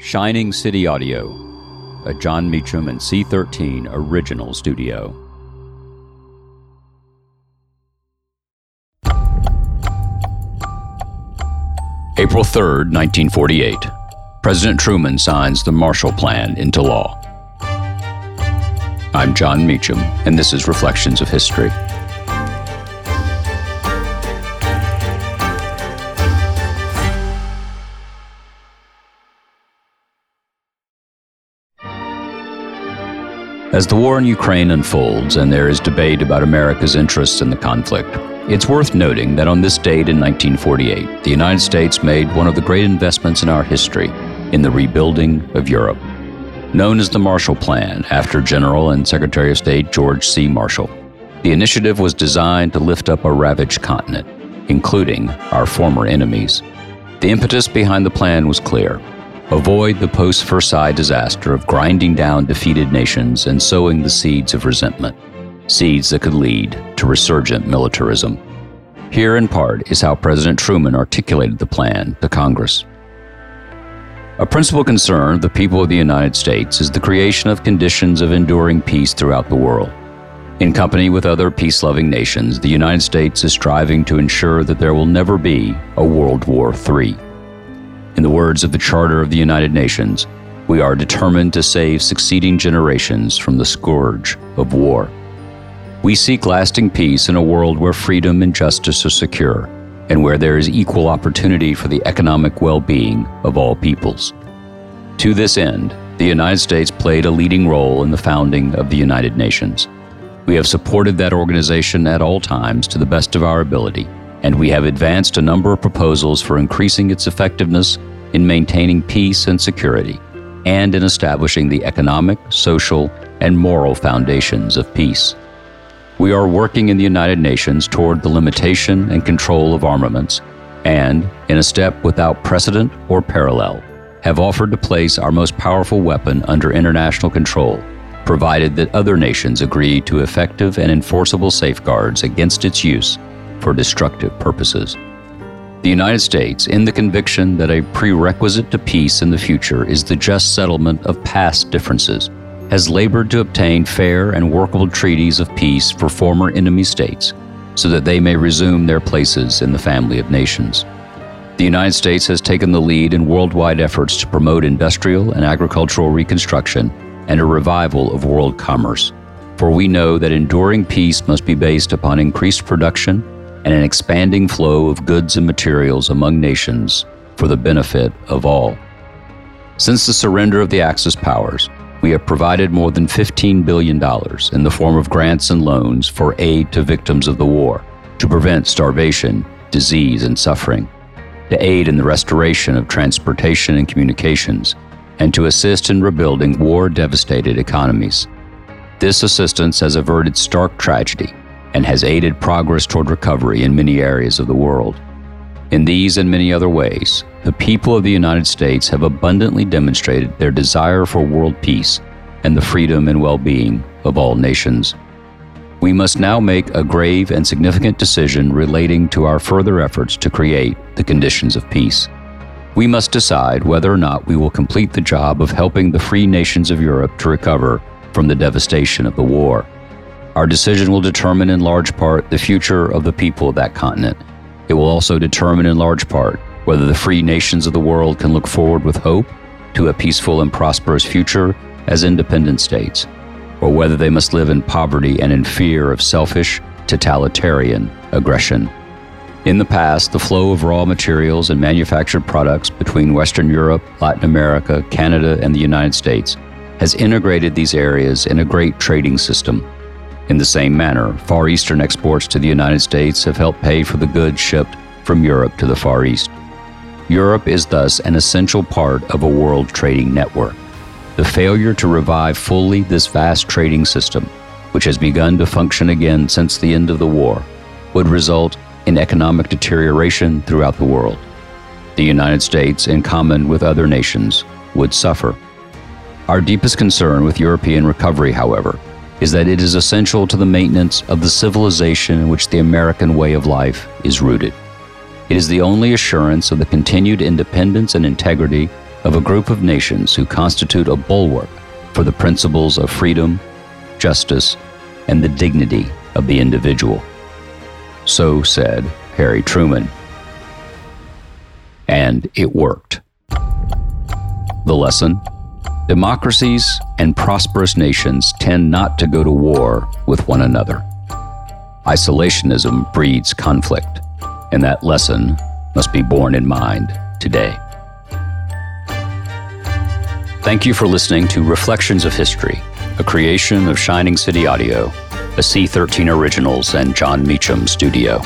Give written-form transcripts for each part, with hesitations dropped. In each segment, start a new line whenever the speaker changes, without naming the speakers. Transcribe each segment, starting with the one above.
Shining City Audio, a Jon Meacham and C13 original studio. April 3rd, 1948. President Truman signs the Marshall Plan into law. I'm Jon Meacham, and this is Reflections of History. As the war in Ukraine unfolds and there is debate about America's interests in the conflict, it's worth noting that on this date in 1948, the United States made one of the great investments in our history in the rebuilding of Europe. Known as the Marshall Plan after General and Secretary of State George C. Marshall, the initiative was designed to lift up a ravaged continent, including our former enemies. The impetus behind the plan was clear: avoid the post-Versailles disaster of grinding down defeated nations and sowing the seeds of resentment, seeds that could lead to resurgent militarism. Here, in part, is how President Truman articulated the plan to Congress. A principal concern of the people of the United States is the creation of conditions of enduring peace throughout the world. In company with other peace-loving nations, the United States is striving to ensure that there will never be a World War III. In the words of the Charter of the United Nations, we are determined to save succeeding generations from the scourge of war. We seek lasting peace in a world where freedom and justice are secure, and where there is equal opportunity for the economic well-being of all peoples. To this end, the United States played a leading role in the founding of the United Nations. We have supported that organization at all times to the best of our ability, and we have advanced a number of proposals for increasing its effectiveness in maintaining peace and security, and in establishing the economic, social, and moral foundations of peace. We are working in the United Nations toward the limitation and control of armaments, and, in a step without precedent or parallel, have offered to place our most powerful weapon under international control, provided that other nations agree to effective and enforceable safeguards against its use for destructive purposes. The United States, in the conviction that a prerequisite to peace in the future is the just settlement of past differences, has labored to obtain fair and workable treaties of peace for former enemy states so that they may resume their places in the family of nations. The United States has taken the lead in worldwide efforts to promote industrial and agricultural reconstruction and a revival of world commerce, for we know that enduring peace must be based upon increased production and an expanding flow of goods and materials among nations for the benefit of all. Since the surrender of the Axis powers, we have provided more than $15 billion in the form of grants and loans for aid to victims of the war, to prevent starvation, disease, and suffering, to aid in the restoration of transportation and communications, and to assist in rebuilding war-devastated economies. This assistance has averted stark tragedy and has aided progress toward recovery in many areas of the world. In these and many other ways, the people of the United States have abundantly demonstrated their desire for world peace and the freedom and well-being of all nations. We must now make a grave and significant decision relating to our further efforts to create the conditions of peace. We must decide whether or not we will complete the job of helping the free nations of Europe to recover from the devastation of the war. Our decision will determine in large part the future of the people of that continent. It will also determine in large part whether the free nations of the world can look forward with hope to a peaceful and prosperous future as independent states, or whether they must live in poverty and in fear of selfish, totalitarian aggression. In the past, the flow of raw materials and manufactured products between Western Europe, Latin America, Canada, and the United States has integrated these areas in a great trading system. In the same manner, Far Eastern exports to the United States have helped pay for the goods shipped from Europe to the Far East. Europe is thus an essential part of a world trading network. The failure to revive fully this vast trading system, which has begun to function again since the end of the war, would result in economic deterioration throughout the world. The United States, in common with other nations, would suffer. Our deepest concern with European recovery, however, is that it is essential to the maintenance of the civilization in which the American way of life is rooted. It is the only assurance of the continued independence and integrity of a group of nations who constitute a bulwark for the principles of freedom, justice, and the dignity of the individual. So said Harry Truman. And it worked. The lesson? Democracies and prosperous nations tend not to go to war with one another. Isolationism breeds conflict, and that lesson must be borne in mind today. Thank you for listening to Reflections of History, a creation of Shining City Audio, a C13 Originals and John Meacham studio.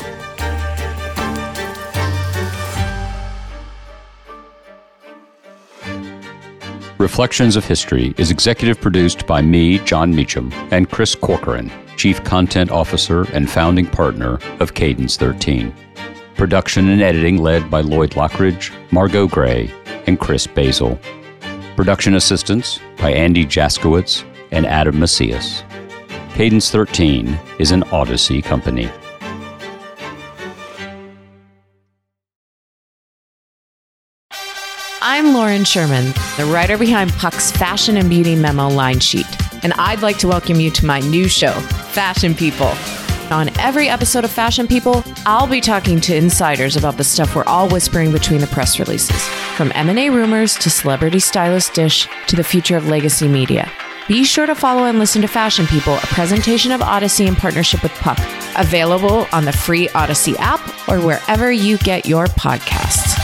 Reflections of History is executive produced by me, John Meacham, and Chris Corcoran, Chief Content Officer and founding partner of Cadence 13. Production and editing led by Lloyd Lockridge, Margot Gray, and Chris Basil. Production assistance by Andy Jaskowitz and Adam Macias. Cadence 13 is an Odyssey company.
I'm Lauren Sherman, the writer behind Puck's Fashion and Beauty Memo line sheet, and I'd like to welcome you to my new show, Fashion People. On every episode of Fashion People, I'll be talking to insiders about the stuff we're all whispering between the press releases, from M&A rumors to celebrity stylist dish to the future of legacy media. Be sure to follow and listen to Fashion People, a presentation of Odyssey in partnership with Puck, available on the free Odyssey app or wherever you get your podcasts.